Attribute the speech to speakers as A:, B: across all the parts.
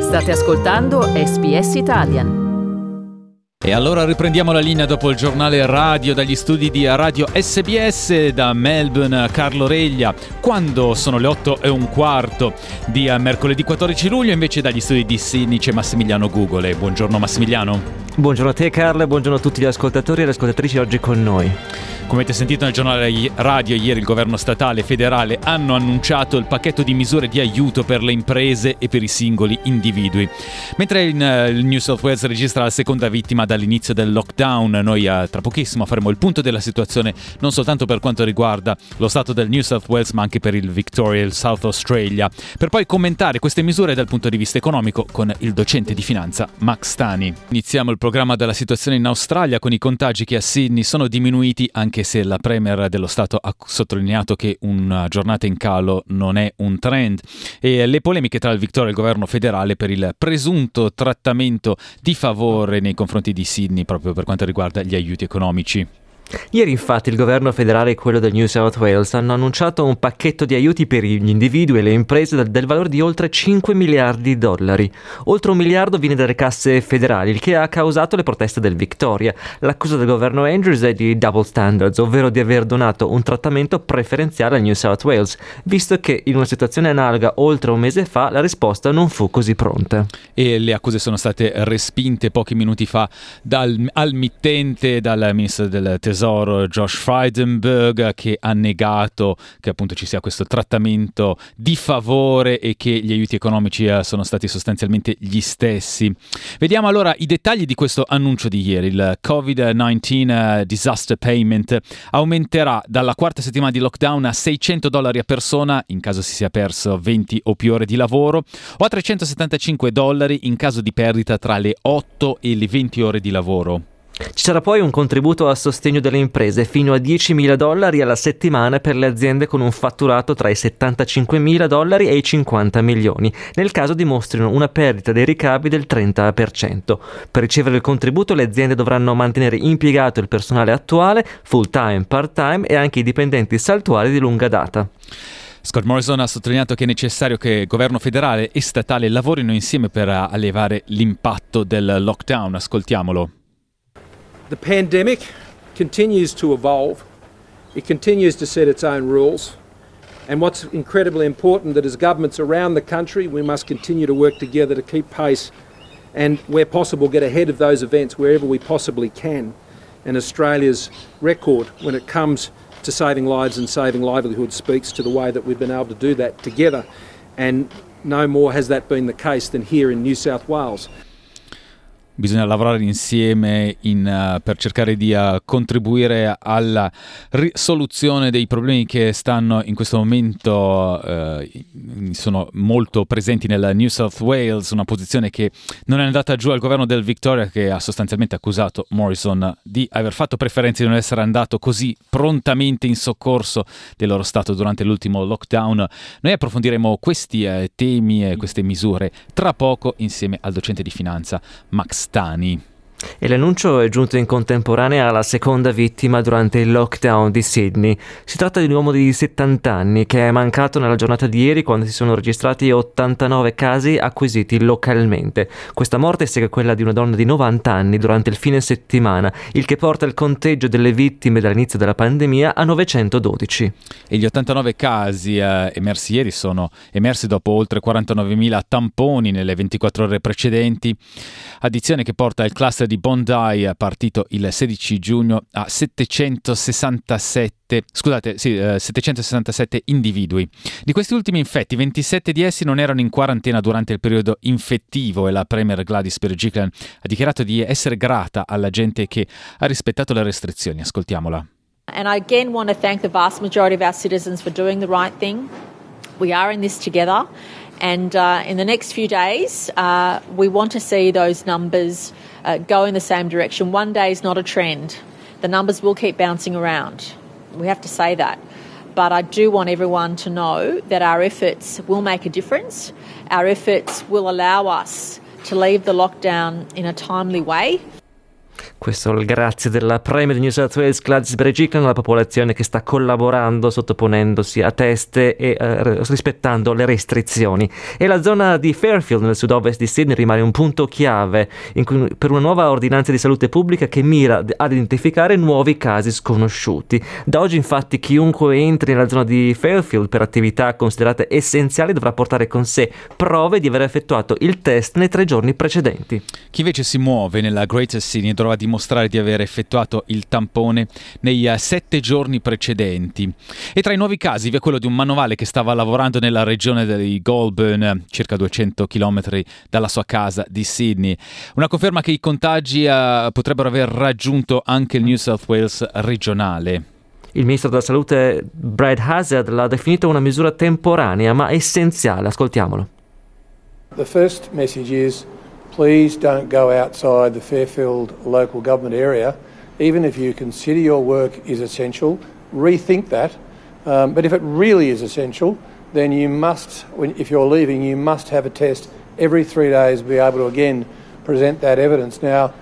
A: State ascoltando SBS Italian.
B: E allora riprendiamo la linea dopo il giornale radio dagli studi di Radio SBS da Melbourne, Carlo Reglia, quando sono le 8:15 di mercoledì 14 luglio, invece dagli studi di Sydney c'è Massimiliano Gugole. Buongiorno Massimiliano.
C: Buongiorno a te Carlo e buongiorno a tutti gli ascoltatori e le ascoltatrici oggi con noi.
B: Come avete sentito nel giornale radio, ieri il governo statale e federale hanno annunciato il pacchetto di misure di aiuto per le imprese e per i singoli individui. Mentre il New South Wales registra la seconda vittima dall'inizio del lockdown, noi tra pochissimo faremo il punto della situazione non soltanto per quanto riguarda lo stato del New South Wales ma anche per il Victoria e il South Australia, per poi commentare queste misure dal punto di vista economico con il docente di finanza Max Tani. Iniziamo il programma della situazione in Australia con i contagi che a Sydney sono diminuiti, anche se la Premier dello Stato ha sottolineato che una giornata in calo non è un trend, e le polemiche tra il Victoria e il governo federale per il presunto trattamento di favore nei confronti di Sydney proprio per quanto riguarda gli aiuti economici.
C: Ieri infatti il governo federale e quello del New South Wales hanno annunciato un pacchetto di aiuti per gli individui e le imprese del valore di oltre 5 miliardi di dollari. Oltre 1 miliardo viene dalle casse federali, il che ha causato le proteste del Victoria. L'accusa del governo Andrews è di double standards, ovvero di aver donato un trattamento preferenziale al New South Wales, visto che in una situazione analoga oltre un mese fa la risposta non fu così pronta.
B: E le accuse sono state respinte pochi minuti fa al mittente, dal ministro del Tesoro Josh Frydenberg, che ha negato che appunto ci sia questo trattamento di favore e che gli aiuti economici sono stati sostanzialmente gli stessi. Vediamo allora i dettagli di questo annuncio di ieri. Il COVID-19 Disaster Payment aumenterà dalla quarta settimana di lockdown a $600 a persona in caso si sia perso 20 o più ore di lavoro, o a $375 in caso di perdita tra le 8 e le 20 ore di lavoro.
C: Ci sarà poi un contributo a sostegno delle imprese fino a $10.000 alla settimana per le aziende con un fatturato tra i $75.000 e i 50 milioni, nel caso dimostrino una perdita dei ricavi del 30%. Per ricevere il contributo le aziende dovranno mantenere impiegato il personale attuale, full-time, part-time e anche i dipendenti saltuari di lunga data.
B: Scott Morrison ha sottolineato che è necessario che governo federale e statale lavorino insieme per alleviare l'impatto del lockdown. Ascoltiamolo.
D: The pandemic continues to evolve, it continues to set its own rules, and what's incredibly important that as governments around the country we must continue to work together to keep pace and where possible get ahead of those events wherever we possibly can. And Australia's record when it comes to saving lives and saving livelihoods speaks to the way that we've been able to do that together, and no more has that been the case than here in New South Wales.
B: Bisogna lavorare insieme per cercare di contribuire alla risoluzione dei problemi che stanno in questo momento sono molto presenti nel New South Wales, una posizione che non è andata giù al governo del Victoria, che ha sostanzialmente accusato Morrison di aver fatto preferenze, di non essere andato così prontamente in soccorso del loro stato durante l'ultimo lockdown. Noi approfondiremo questi temi e queste misure tra poco insieme al docente di finanza Max Tani.
C: E l'annuncio è giunto in contemporanea alla seconda vittima durante il lockdown di Sydney. Si tratta di un uomo di 70 anni che è mancato nella giornata di ieri, quando si sono registrati 89 casi acquisiti localmente. Questa morte segue quella di una donna di 90 anni durante il fine settimana, il che porta il conteggio delle vittime dall'inizio della pandemia a 912. E
B: gli 89 casi emersi ieri sono emersi dopo oltre 49.000 tamponi nelle 24 ore precedenti, addizione che porta il cluster di Bondi, partito il 16 giugno, a 767 individui. Di questi ultimi infetti, 27 di essi non erano in quarantena durante il periodo infettivo, e la Premier Gladys Berejiklian ha dichiarato di essere grata alla gente che ha rispettato le restrizioni. Ascoltiamola.
E: And I again want to thank the vast majority of our citizens for doing the right thing. We are in this together. And in the next few days, we want to see those numbers go in the same direction. One day is not a trend. The numbers will keep bouncing around. We have to say that. But I do want everyone to know that our efforts will make a difference. Our efforts will allow us to leave the lockdown in a timely way.
C: Questo grazie della Premier di New South Wales Gladys Berejiklian, alla popolazione che sta collaborando, sottoponendosi a test e rispettando le restrizioni. E la zona di Fairfield nel sud-ovest di Sydney rimane un punto chiave per una nuova ordinanza di salute pubblica che mira ad identificare nuovi casi sconosciuti. Da oggi infatti chiunque entri nella zona di Fairfield per attività considerate essenziali dovrà portare con sé prove di aver effettuato il test nei 3 giorni precedenti.
B: Chi invece si muove nella Greater Sydney dovrà dimostrare di aver effettuato il tampone nei 7 giorni precedenti. E tra i nuovi casi vi è quello di un manovale che stava lavorando nella regione di Goulburn, circa 200 km dalla sua casa di Sydney. Una conferma che i contagi potrebbero aver raggiunto anche il New South Wales regionale.
C: Il ministro della salute Brad Hazzard l'ha definito una misura temporanea ma essenziale. Ascoltiamolo.
F: The first message is please don't go outside the Fairfield local government area. Even if you consider your work is essential, rethink that. But if it really is essential, then you must, if you're leaving, you must have a test every 3 days, be able to again present that evidence. Now,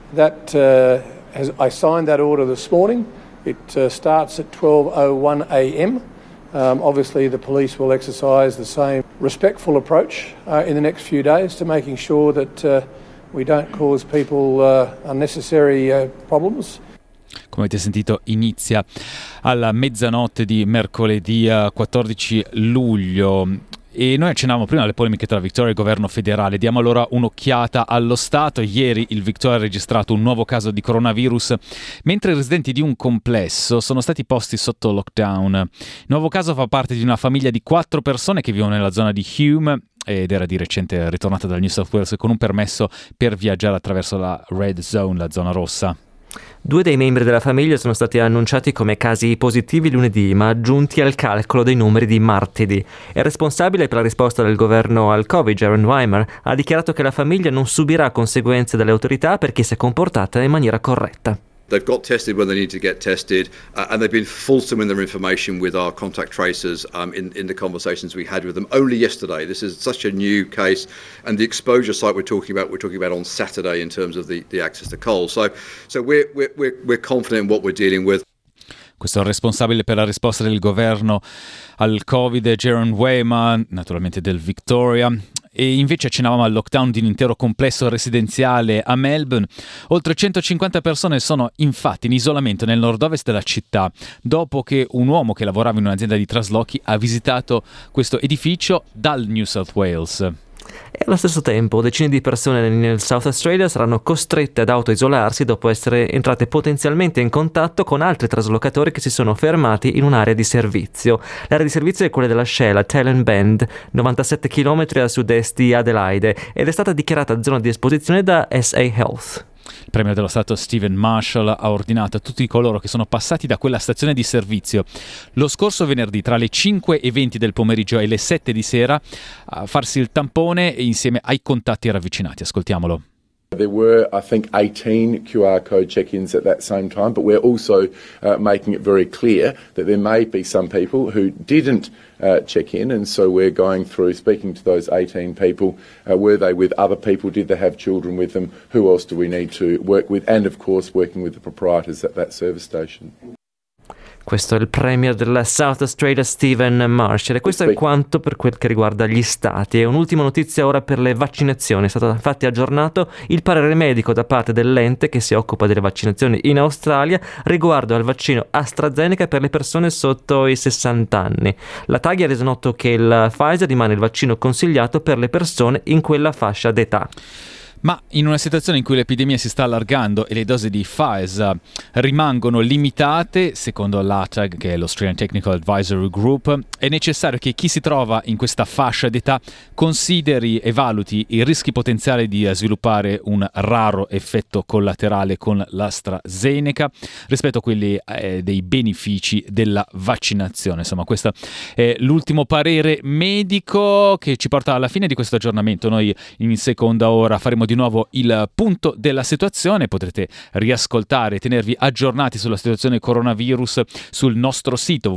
F: I signed that order this morning. It starts at 12:01 a.m. Obviously, the police will exercise the same respectful approach in the next few days to making sure that we don't cause people unnecessary problems.
B: Come avete sentito, inizia alla mezzanotte di mercoledì 14 luglio. E noi accennavamo prima alle polemiche tra Victoria e il governo federale. Diamo allora un'occhiata allo Stato. Ieri il Victoria ha registrato un nuovo caso di coronavirus, mentre i residenti di un complesso sono stati posti sotto lockdown. Il nuovo caso fa parte di una famiglia di 4 persone che vivono nella zona di Hume ed era di recente ritornata dal New South Wales con un permesso per viaggiare attraverso la Red Zone, la zona rossa.
C: 2 dei membri della famiglia sono stati annunciati come casi positivi lunedì, ma aggiunti al calcolo dei numeri di martedì. Il responsabile per la risposta del governo al Covid, Jaron Weimer, ha dichiarato che la famiglia non subirà conseguenze dalle autorità perché si è comportata in maniera corretta.
G: They've got tested when they need to get tested, and they've been fulsome in their information with our contact tracers in the conversations we had with them only yesterday. This is such a new case, and the exposure site we're talking about on Saturday in terms of the access to coal. So we're confident in what we're dealing with.
B: Questo è il responsabile per la risposta del governo al Covid, Jaron Weimer, naturalmente del Victoria. E invece accennavamo al lockdown di un intero complesso residenziale a Melbourne. Oltre 150 persone sono infatti in isolamento nel nord-ovest della città, dopo che un uomo che lavorava in un'azienda di traslochi ha visitato questo edificio dal New South Wales.
C: E allo stesso tempo decine di persone nel South Australia saranno costrette ad autoisolarsi dopo essere entrate potenzialmente in contatto con altri traslocatori che si sono fermati in un'area di servizio. L'area di servizio è quella della Shell a Talon Bend, 97 km a sud-est di Adelaide, ed è stata dichiarata zona di esposizione da SA Health.
B: Il Premier dello Stato Stephen Marshall ha ordinato a tutti coloro che sono passati da quella stazione di servizio lo scorso venerdì tra le 5:20 del pomeriggio e le 7 di sera a farsi il tampone insieme ai contatti ravvicinati. Ascoltiamolo.
H: There were, I think, 18 QR code check-ins at that same time, but we're also making it very clear that there may be some people who didn't check in, and so we're going through speaking to those 18 people. Were they with other people? Did they have children with them? Who else do we need to work with? And, of course, working with the proprietors at that service station.
C: Questo è il Premier della South Australia Stephen Marshall e questo è quanto per quel che riguarda gli stati. E un'ultima notizia ora per le vaccinazioni. È stato infatti aggiornato il parere medico da parte dell'ente che si occupa delle vaccinazioni in Australia riguardo al vaccino AstraZeneca per le persone sotto i 60 anni. La TAGI ha reso noto che il Pfizer rimane il vaccino consigliato per le persone in quella fascia d'età.
B: Ma in una situazione in cui l'epidemia si sta allargando e le dosi di Pfizer rimangono limitate, secondo l'ATAG, che è l'Australian Technical Advisory Group, è necessario che chi si trova in questa fascia d'età consideri e valuti i rischi potenziali di sviluppare un raro effetto collaterale con l'AstraZeneca rispetto a quelli dei benefici della vaccinazione. Insomma, questo è l'ultimo parere medico che ci porta alla fine di questo aggiornamento. Noi in seconda ora faremo di nuovo il punto della situazione. Potrete riascoltare e tenervi aggiornati sulla situazione coronavirus sul nostro sito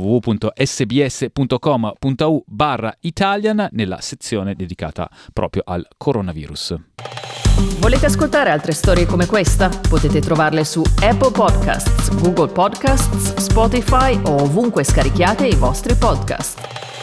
B: www.sbs.com.au/Italian nella sezione dedicata proprio al coronavirus.
A: Volete ascoltare altre storie come questa? Potete trovarle su Apple Podcasts, Google Podcasts, Spotify o ovunque scarichiate i vostri podcast.